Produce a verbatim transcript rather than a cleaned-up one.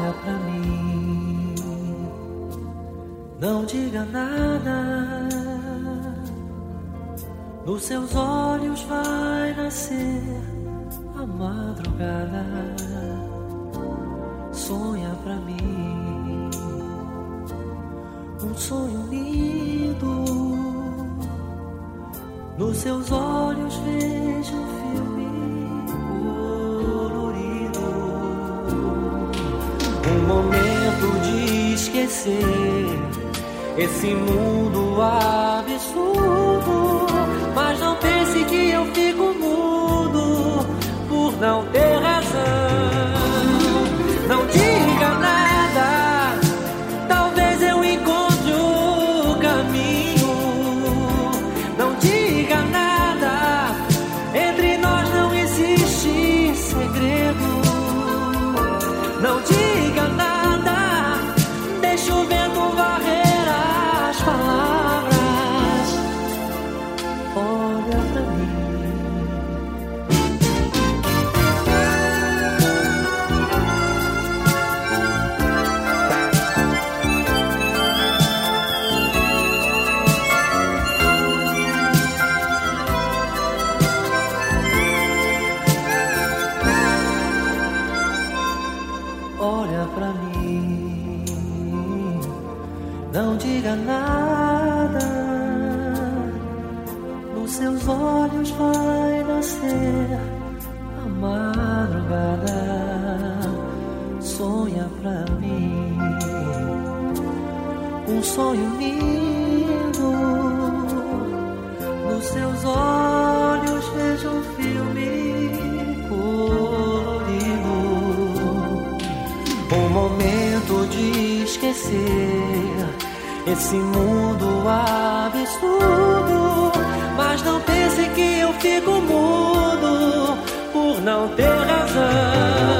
Olha pra mim, não diga nada. Nos seus olhos vai nascer a madrugada. Sonha pra mim um sonho lindo. Nos seus olhos vejo um filme colorido. Um momento de esquecer esse mundo absurdo. Mas não pense que eu fico mudo por não ter razão. Não diga nada, talvez eu encontre o caminho. Não diga nada, entre nós não existe segredo. Não diga nada, deixa o vento varrer as palavras. Olha pra mim. Olha pra mim, não diga nada. Nos seus olhos vai nascer a madrugada. Sonha pra mim um sonho lindo. Nos seus olhos vejo um filme colorido. Um momento de esquecer esse mundo absurdo. Mas não pense que eu fico mudo por não ter razão.